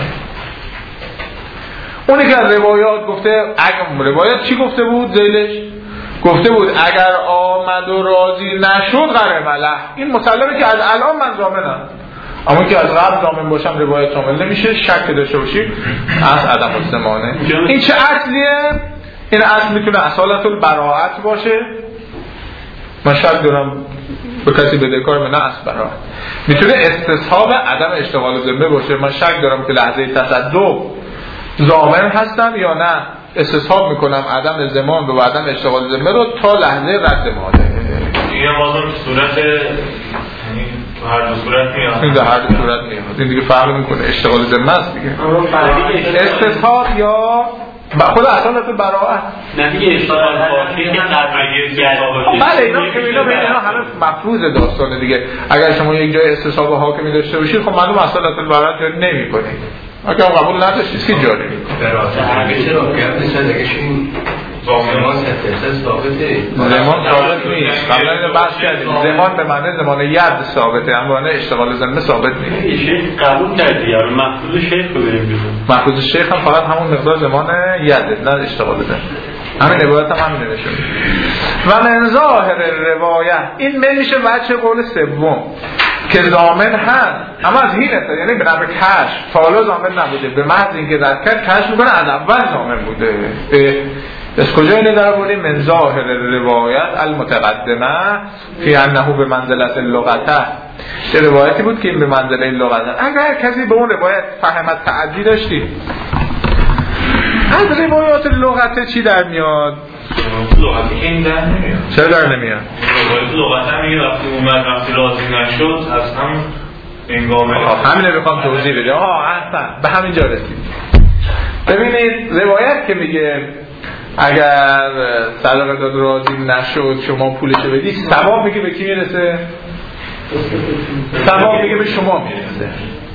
اونی که از روایات گفته، اگه روایات چی گفته بود ذیلش؟ گفته بود اگر آمد و راضی نشد غره ملح، این مسلمه که از الان من ضامنم، اما که از قبل ضامن باشم روایت شامل نمیشه. شک داشته باشیم از عدم الزمانه. این چه اصلیه؟ این اصل میتونه اصالت البراءت باشه، من شک دارم به کسی بدهکار من، نه اصل براءت. میتونه استصحاب عدم اشتغال ذمه باشه، من شک دارم که لحظه تصدق ضامن هستم یا نه، استصحاب میکنم عدم زمان رو و عدم اشتغال ذمه رو تا لحظه رد ماده. این بازم صورت تو هر دو صورت میاد. این در هر دو صورت میاد. این دیگه فرق میکنه، اشتغال ذمه است دیگه. استصحاب یا خود اصالت براءت. نه دیگه اشتغال باشه که قبلی گرد. بله اینا که اینا به اینا همه مفروض داستانه دیگه. اگر شما یک جای استصحاب حاکمی داشته باشید، خب معلوم اصالت براءت جاری نمی‌کنید. اگه قبول نداشتید چی جاری می‌کنید؟ همیشه رو گفتش اگه این زمان ثابته زمان ثابت نیست. قبلا اینو بحث کردیم. زمان به معنی زمان ید ثابته، اما نه اشتغال ذمه ثابت نیست. شیخ قبول کرد یا محفوظ شیخ رو بریم بیرون. محفوظ شیخ هم فقط همون مقدار زمان یده، نه اشتغال ذمه. همین روایت هم همین نوشته. و من ظاهر روایت این من میشه بچه قول سوم که ضامن هست، اما از این اصلا یعنی به نوع کشف تا حالا ضامن نبوده، به محض اینکه رد کرد کشف میکنه از اول ضامن بوده. از کجا اینه در بودیم؟ من ظاهر روایت المتقدمه فی انه به منزلت اللغته، چه روایتی بود که این به منزله لغته. اگر کسی به اون روایت فهمت تعدی داشتی، از روایات لغت چی در میاد؟ لغتی که این در نمیاد. چرا در نمیاد؟ روایات لغت هم میگه وقتی اومد وقتی راضی نشد از هم انگامه. همین رو میخوام توضیح بدم. آه احسن به همین جا رسید. ببینید روایت که میگه اگر صدقه داد راضی نشد شما پولشو بدی، ثواب میگه به کی میرسه؟ ثواب میگه به شما میرسه.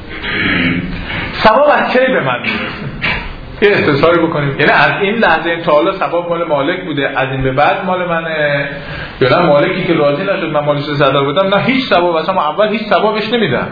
ثواب از کی به من میرسه؟ یه استثاری بکنیم، یعنی از این لحظه تا حالا ثواب مال مالک بوده، از این به بعد مال منه، یا نه مالکی که راضی نشد من مالش صدقه بدم، نه هیچ ثواب، اصلا اول هیچ ثوابش نمیدم.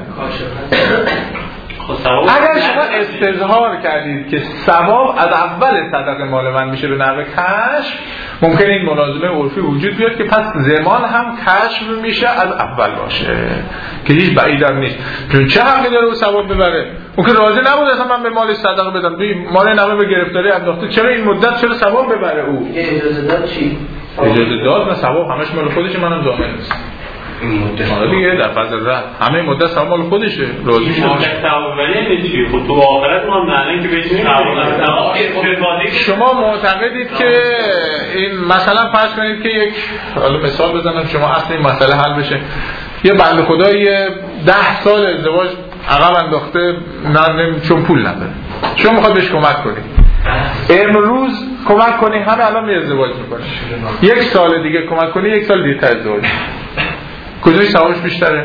اگر شما استظهار کردید که ثواب از اول صدقه مال من میشه به نحو کشف، ممکنه این مناظره عرفی وجود بیاد که پس زمان هم کشف میشه از اول باشه که هیچ بعید هم نیست، چون چه حقی داره او ثواب ببره؟ اون که راضی نبود اصلا من به مالش صدقه بدم، مال نامه به گرفتاری انداخته، چرا این مدت چرا ثواب ببره او؟ اجازه داد چی؟ اجازه داد نه ثواب همش مال خودشه، منم ضامن نیست. این مدت حالا دیگه در فضل رد همه مدت ثواب مال خودشه، راضی شد. ثواب ولی چی؟ خب تو آخرت ما معنی که بهش ثواب. شما معتقدید که این مثلا فرض کنید که یک، حالا مثال بزنم شما اصل این مسئله حل بشه، یه بنده خدایی ده سال ازدواج عقب انداخته، نه چون پول نداره، شما میخواد بهش کمک کنید، امروز کمک کنی همه الان می ازدواج میکنه، یک سال دیگه کمک کنی یک سال دیگه ازدواج، کجای ثوابش بیشتره؟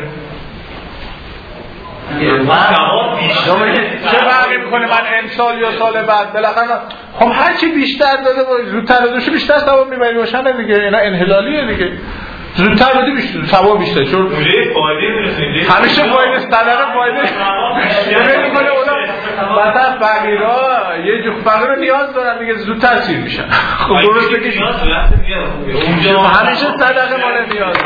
چه فرقی میکنه من امسال یا سال بعد؟ بالاخره خب هر چی بیشتر داده باشه زودتر داده بیشتر ثواب میبری، روشنه دیگه، اینا انحلالیه دیگه، زودتر بده بیشتر ثواب بیشتر، چون همیشه فایده صدقه فایده نمیکنه. اونا مثلا فقیرا یه جو فقیر نیاز دارن دیگه، زودتر سیر میشن. خب درسته که همیشه صدقه مال نیازه.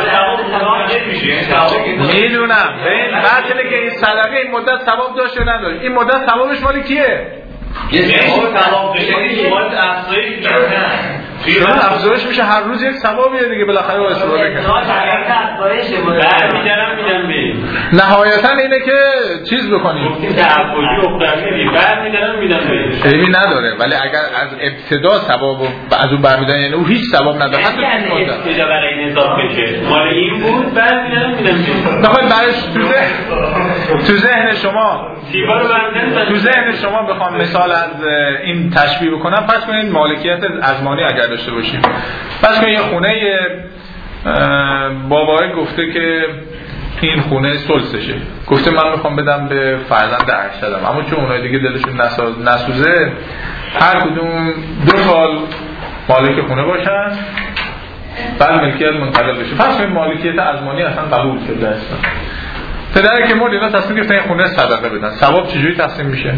میدونم ببین بحث اینه که این صدقه این مدت ثواب داشت یا نداشت، این مدت ثوابش مال کیه؟ یه ثواب بشه که مال افزایش میشه، چون افزایش میشه هر روز یک ثوابیه دیگه، بالاخره با استفاده کنه. برمی‌دارم میدم به نهایتا اینه که چیز بکنید تعهدی اخروی برمی‌دارم میدم به ایمی نداره، ولی اگر از ابتدا ثواب از اون برمیدن یعنی او هیچ ثواب نداره، حتی این مدت ابتدا برای این اضافه بشه مال این بود برمی‌دارم میدم به بخواید برایش تو ذهن تو ذهن شما سیبا رو برمی‌دارم تو ذهن شما بخوام مثال از این تشبیه بکنم، فرض کنید مالکیت ازمانی اگر داشته باشیم، فرض کنید یه خونه بابای گفته که این خونه سلسشه، گفته من میخوام بدم به فرزند ارشدم، اما چون اونای دیگه دلشون نسوزه هر کدوم دو سال مالک خونه باشن بعد ملکیت منتقل بشه. فرض کنید مالکیت ازمانی اصلا قبول شده است، پدری که مرد اینا تصمیم گرفتن این خونه صدقه بدن، ثواب چجوری تقسیم میشه؟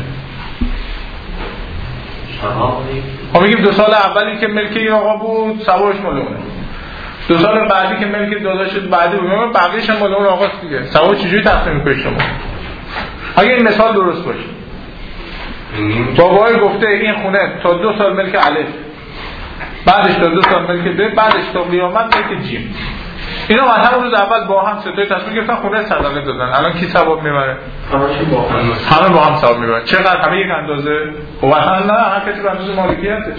ما میگیم دو سال اولی که ملک این آقا بود ثوابش مال اونه، دو سال بعدی که ملک دادا شد بعدی بود بقیه‌اش هم مال اون آقاست دیگه، ثواب چجوری تقسیم می‌کنید شما؟ اگه این مثال درست باشه، بابای گفته این خونه تا دو سال ملک الف، بعدش تا دو سال ملک ب، بعدش تا قیامت ملک جیم، اینا همون روز اول با هم ستای تصمیم گرفتن خونه صدقه دادن، الان کی ثواب میبره؟ همه با هم ثواب میبرن. چقدر؟ همه یک اندازه؟ خب اصلا نه، هر کسی به اندازه مالکیتش.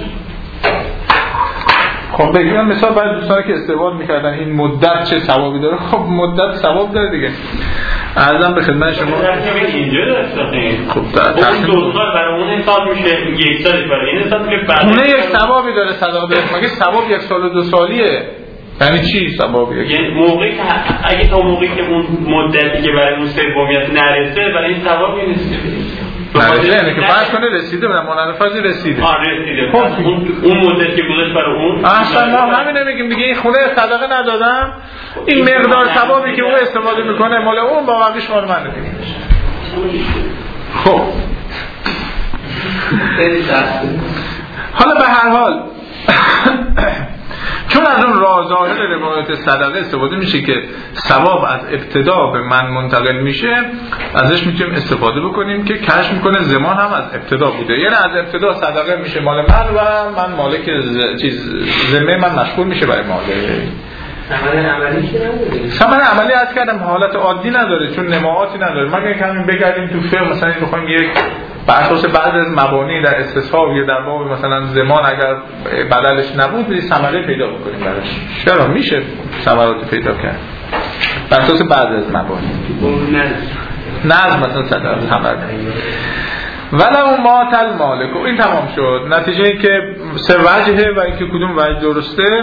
خب بگیم مثال برای دوستانی که استعمال میکردن این مدت چه ثوابی داره، خب مدت ثواب داره دیگه. عرضم به خدمت شما اینجا داشته خب اون دو سال برای اون حساب میشه، یک سالش برای این حساب میشه، خونه یک ثوابی داره صدقه داره، مگه ثواب یک سال و دو سالیه؟ یعنی چی ثوابیه؟ یعنی موقعی که اگه تا موقعی که اون مدتی که برای اون سومیت نرسه برای این ثوابی نیست. نرسیده یعنی که فرض کنه رسیده بودن مانند فرضی رسیده. آه رسیده. خب اون مدت که گذاشت برای اون اصلا ما همین نمیگیم دیگه این خونه صدقه ندادم، این مقدار ثوابی که اون استفاده میکنه مال اون، با بقیش مال من دیگه. خب حالا به هر حال چون از اون راه ظاهر روایت صدقه استفاده میشه که ثواب از ابتدا به من منتقل میشه، ازش میتونیم استفاده بکنیم که کشف میکنه زمان هم از ابتدا بوده، یعنی از ابتدا صدقه میشه مال من و من مالک ز... چیز ذمه من مشغول میشه برای مالک. ثمر عملی که نداره. ثمر عملی از کردم حالت عادی نداره چون نماعاتی نداره، مگر اینکه همین بگردیم تو فقه مثلا بخوایم یک بر اساس بعضی از مبانی در استصحاب یا در باب مثلا زمان اگر بدلش نبود بری ثمره پیدا بکنیم براش. چرا میشه ثمرات پیدا کرد بر اساس بعضی از مبانی نظم مثلا صدر ثمره ولو مات المالک. این تمام شد. نتیجه این که سه وجهه و اینکه کدوم وجه درسته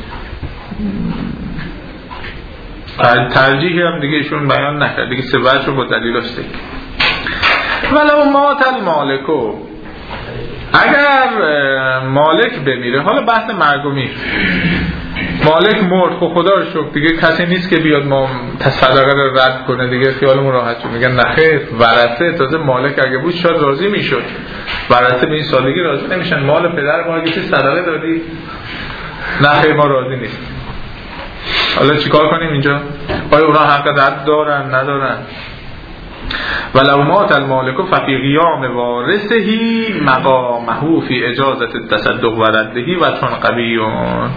ترجیحی هم دیگه ایشون بیان نکرد دیگه، سه وجه رو با دلیل است. ولو مات المالکو، اگر مالک بمیره، حالا بحث مرگ و میر، مالک مرد، خب خدا رو شکر دیگه کسی نیست که بیاد ما صدقه رو رد کنه دیگه، خیالمون راحت شد. میگن نخیر ورثه، تازه مالک اگه بود شاید راضی میشد، ورثه به این سادگی راضی نمیشن. مال پدر ما کسی صدقه دادی، نخیر ما راضی نیست. حالا چیکار کنیم اینجا؟ آیا اونا حق رد دارن ندارن؟ ولو مات المالک ففی قیام وارثه مقامه فی اجازت التصدق و ردهی و چون قبیون.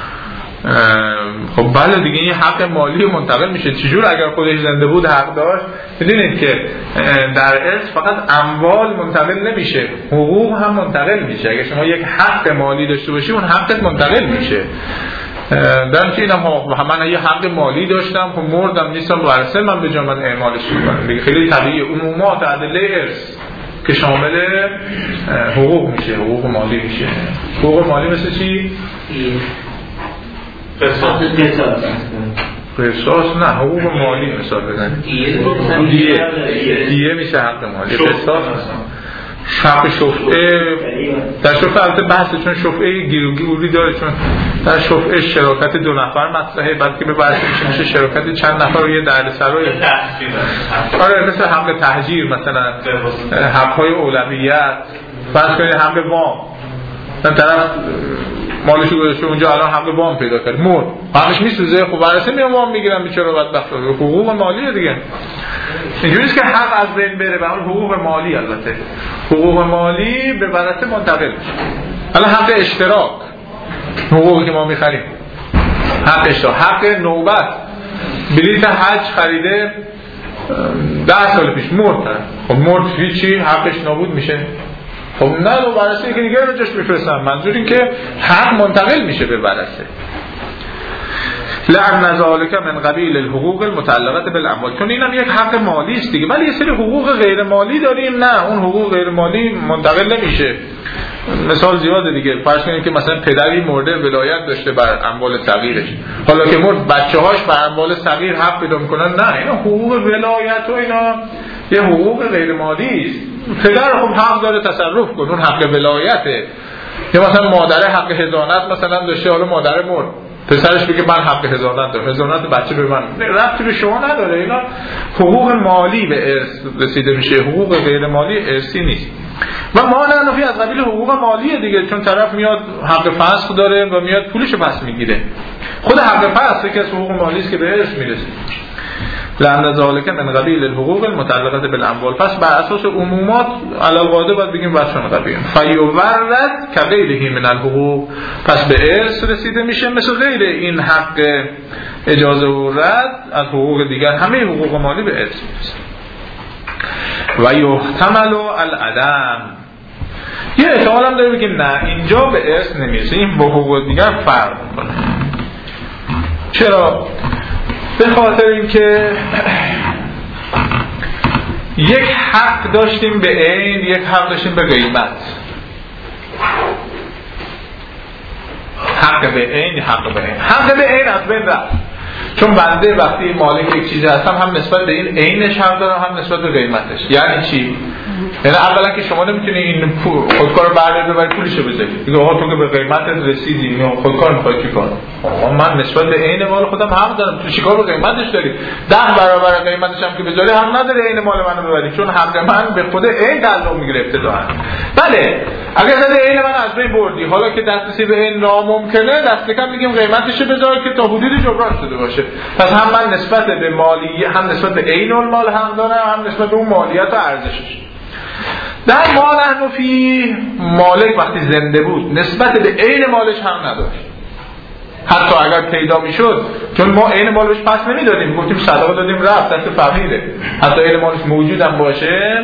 خب بله دیگه این حق مالی منتقل میشه. چجور اگر خودش زنده بود حق داشت؟ بدونید که در ارث فقط اموال منتقل نمیشه، حقوق هم منتقل میشه. اگر شما یک حق مالی داشته باشی اون حقت منتقل میشه. در چه اینم ها من یه حق مالی داشتم خب مردم نیستم ورثه من به جا من اعمالش میکنم دیگه. خیلی طبیعی عمومات ادله ارث که شامل حقوق میشه، حقوق مالی میشه. حقوق مالی مثل چی؟ قصاص. قصاص نه، حقوق مالی مثال بزنید. دیه دیه میشه حق مالی. قصاص حق شفعه، در شفعه البته بحثه چون شفعه گیروگیری داره، چون در شفعه شراکت دو نفر مطرحه، بلکه به بحث میشه میشه شراکت چند نفر و یه دردسرای آره مثل حق تهجیر مثلا، حقهای اولویت، فرض کنید حق وام، من طرف مالشو گذاشته اونجا الان حق وام پیدا کرد مرد، حقش میسوزه، خب ورثه میام وام میگیرن بیچاره بدبخت. حقوق مالیه دیگه. اینجوریه که حق از بین بره به اون حقوق مالی، البته حقوق مالی به ورثه منتقل میشه. الان حق اشتراک، حقوقی که ما میخریم، حق اشتراک، حق نوبت، بلیط حج خریده ده سال پیش مرد، خب مرد هیچی حقش نابود میشه. خب نه دو ورثه که دیگه رو جاش میفرستن. منظور این که حق منتقل میشه به ورثه. لعن ذالک من قبیل الحقوق المتعلقه بالاموال، چون اینم یک حق مالی است دیگه. ولی یه سری حقوق غیر مالی داریم، نه اون حقوق غیر مالی منتقل نمیشه. مثال زیاده دیگه. فرض کنید که مثلا پدری مرده ولایت داشته بر اموال صغیرش، حالا که مرد بچه‌هاش بر اموال صغیر حق پیدا میکنن. نه اینا حقوق ولایت و اینا یه حقوق غیر مالی است. پدر خب حق داره تصرف کنه، اون حق ولایته. یا مثلا مادر حق حضانت مثلا داشته، حالا مادر مرد، پسرش بگه من حق حضانت دارم، حضانت بچه به من ربطی به شما نداره. اینا حقوق مالی به ارث رسیده میشه، حقوق غیر مالی ارثی نیست. و ما نفی از قبیل حقوق مالیه دیگه، چون طرف میاد حق فسخ داره و میاد پولشو پس میگیره. خود حق فسخ که از حقوق مالی است که به ارث میرسه. لعن ذالک من قبیل الحقوق المتعلقه بالاموال. پس بر اساس عمومات علی القاعده باید بگیم واسون قبیل فیورد کغیره من الحقوق، پس به ارث رسیده میشه مثل غیر این حق اجازه و رد از حقوق دیگر. همه حقوق مالی به ارث میرسه. و یحتمل العدم، یه احتمال هم داره بگیم نه اینجا به ارث نمیرسه، این با حقوق دیگر فرق میکنه. چرا؟ به خاطر اینکه یک حق داشتیم به عین، یک حق داشتیم به قیمت. حق به عین، حق به عین، حق به عین از بین رفت، چون بنده وقتی مالک یک چیزی هستم هم نسبت به این عینش حق دارم هم نسبت به قیمتش. یعنی چی؟ یعنی اولا که شما نمیتونی این خودکار رو برداری ببری پولشو بذاری، دیگه آقا تو که به قیمتت رسیدی اینو خودکار میخوای چیکار؟ آقا من نسبت به عین مال خودم حق دارم، تو چیکار به قیمتش داری؟ ده برابر قیمتش هم که بذاری حق نداره عین مال منو ببری، چون حق من به خود عین تعلق میگیره ابتداء. بله اگر زده عین من از بین بردی، حالا که دسترسی به عین ناممکنه، دست کم میگیم قیمتشو بذار که تا حدودی جبران شده باشه. پس هم من نسبت به مالی، هم نسبت به عین المال حق دارم، هم نسبت به اون مالیات و ارزشش. در ما نحن فی، مالک وقتی زنده بود نسبت به عین مالش هم نداشت، حتی اگر پیدا میشد، چون ما عین مالش پس نمیدادیم، گفتیم صدقه دادیم رفت دست فقیره، حتی عین مالش موجود هم باشه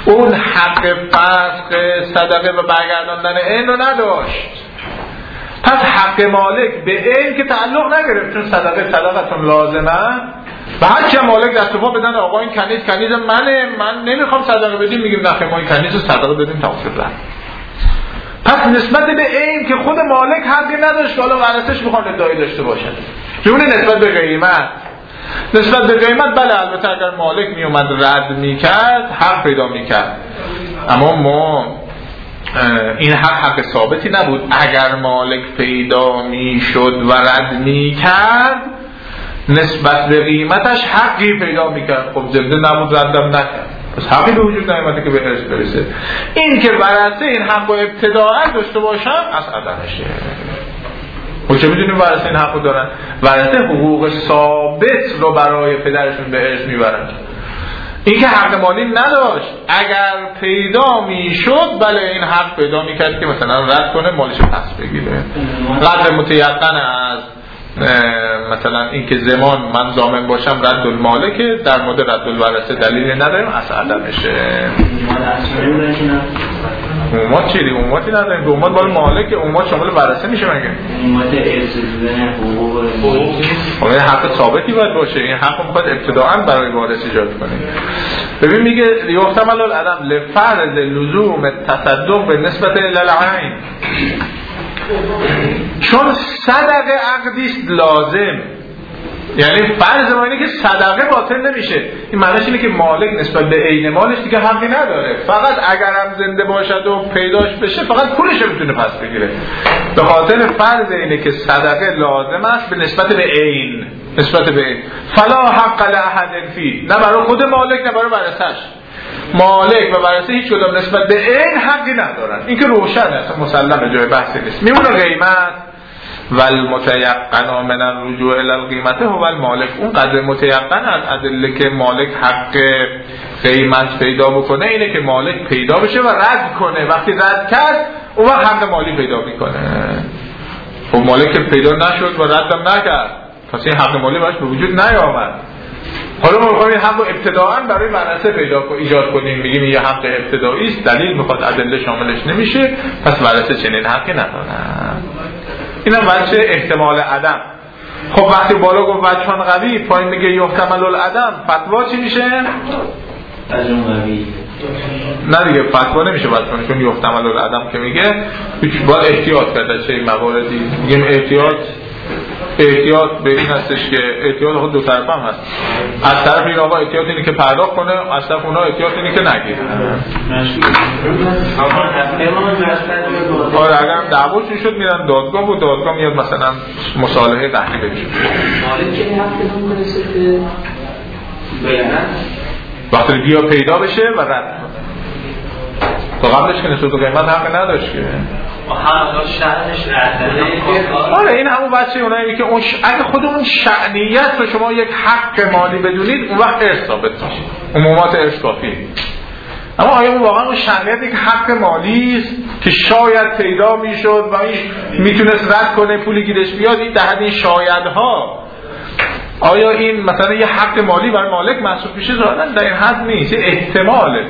اون حق فسخ صدقه و برگرداندن عین رو نداشت. پس حق مالک به عین که تعلق نگرفت، چون صدقه صدقتون لازمه و هر که مالک دست و پا بدن آقا این کنیز کنیز منه، من نمیخوام صدقه بدیم، میگیم نخیر ما این کنیز رو صدقه بدیم تا اصل رد. پس نسبت به عین که خود مالک حقی نداشت که حالا ورثش میخوان ادعای داشته باشن. جمله نسبت به قیمت، نسبت به قیمت بله البته اگر مالک میومد رد میکرد حق پیدا میکرد، اما ما این حق حق ثابتی نبود. اگر مالک پیدا میشد و رد میکرد نسبت به قیمتش حقی پیدا میکرد، خب زنده نبود ردم نکرد، پس حقی به وجود نیامده که به ارث برسه. این که ورثه این حق رو ابتداعا داشته باشن از عدمشه. و چه میدونیم ورثه این حق رو دارن؟ ورثه حقوق ثابت رو برای پدرشون به ارث میبرن. این که حق مالی نداشت اگر پیدا میشد بله این حق پیدا میکرد که مثلا رد کنه مالش پس بگیره. قدر متیقن از مثلا این که زمان من ضامن باشم رد المالکه، در مورد رد الورثه دلیلی نداریم از عدمشه. اومات چیلی؟ اوماتی نداریم، اومات بال مالکه، اومات شامل ورثه میشه مگه؟ اومات ارث دیدن حقوق حقوق حق ثابتی باید باشه. این حق میخواد ابتداعا برای وارث ایجاد کنه. ببین میگه یحتمل العدم لفرض لزوم التصدق به نسبت للعین، چون صدقه عقدیست لازم، یعنی فرض ما اینه که صدقه باطل نمیشه. این معنیش اینه که مالک نسبت به عین مالش دیگه حقی نداره، فقط اگر هم زنده باشد و پیداش بشه فقط پولش رو میتونه پس بگیره. به خاطر فرض اینه که صدقه لازم است به نسبت به عین، نسبت به عین فلا حق لاحد فی، نه برای خود مالک نه برای ورثه‌اش. مالک و ورثه هیچ کدام نسبت به عین حقی ندارن، این که روشنه اصلا مسلمه، جای بحثی نیست. میمونه قیمت والمتيقن من الرجوع الى القیمت هو المالک، اون قدر متیقن از ادله که مالک حق قیمت پیدا بکنه اینه که مالک پیدا بشه و رد کنه. وقتی رد کرد اون وقت حق مالی پیدا میکنه. خب مالک که پیدا نشد و ردم نکرد پس این حق مالی براش به وجود نیامد. حالا ما می‌خوایم این حق رو ابتداعاً برای ورثه پیدا کنیم، ایجاد کنیم، میگیم یه حق ابتدایی است، دلیل میخواد ادله شاملش نمیشه، پس ورثه چنین حقی ندارن. اینا وجه احتمال عدم. خب وقتی بالا گفت وجهان قوی، پایین میگه یحتمل العدم، فتوا چی میشه؟ وجهان قوی. نه دیگه فتوا نمیشه وجهان، چون یحتمل العدم که میگه باید احتیاط کرده چه مواردی. میگیم احتیاط احتیاط به این هستش که احتیاط خود دو طرف هم هست. از طرف این آقا احتیاط اینه که پرداخت کنه، از طرف اونا احتیاط اینه که نگیره. آره اگر هم دعواشون شد میرن دادگاه و دادگاه میاد مثلا مصالحه قهری بشه. وقتی بیا پیدا بشه و رد تو قبلش که نسبت به قیمت حق نداشت که آره این همون بچه اونایی که اون ش... اگه خود اون شأنیت رو شما یک حق مالی بدونید اون وقت ارث ثابت میشه، عمومات ارث کافی. اما آیا اون واقعا اون شأنیت یک حق مالی است که شاید پیدا میشد و این میتونست رد کنه پولی گیرش بیاد؟ این ده این شایدها آیا این مثلا یه حق مالی برای مالک محسوب میشه؟ ظاهرا در این حد نیست، یه احتماله.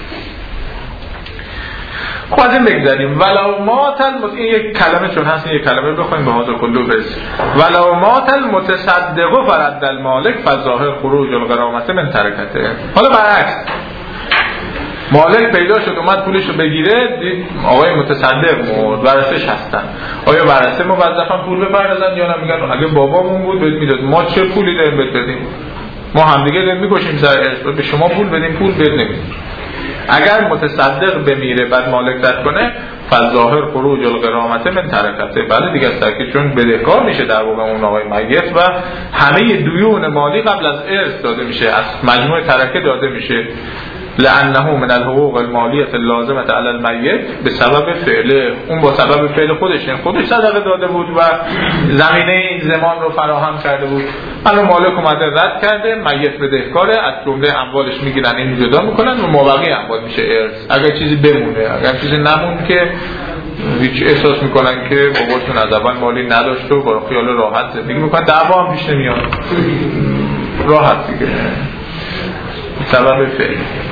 خب از این بگذاریم ولو ماتل مت... این یک کلمه چون هست این یک کلمه بخوایم به حاضر کلو برسیم. ولو ماتل متصدق فرد المالک فظاهر خروج الغرامت من ترکته. حالا برعکس مالک پیدا شد اومد پولش رو بگیره، دید آقای متصدق مرد، ورثه‌اش هستن. آیا ورثه موظفن پول بپردازن یا نه؟ میگن اگه بابامون بود بهت میداد، ما چه پولی داریم بهت بدیم؟ ما همدیگه داریم میکشیم سر ارث، به شما پول بدیم پول بهت نمیدیم. اگر متصدق بمیره بعد مالک رد کنه فظاهر خروج الغرامت من ترکته، بله دیگه است که چون بدهکار میشه در واقع اون آقای میت و همه دیون مالی قبل از ارث داده میشه، از مجموع ترکه داده میشه. لانه من الحقوق المالیه اللازمه علی المیت به سبب فعله، اون با سبب فعل خودش این خودش صدقه داده بود و زمینه این زمان رو فراهم کرده بود. الان مالک اومده رد کرده، میت بدهکاره، از جمله اموالش میگیرن این جدا میکنن و مابقی اموال میشه ارث. اگر چیزی بمونه، اگر چیزی نموند که هیچ احساس میکنن که باباشون از اول مالی نداشت و با خیال راحت زندگی میکنن، دعوا هم پیش نمیاد، راحت دیگه سبب فعل.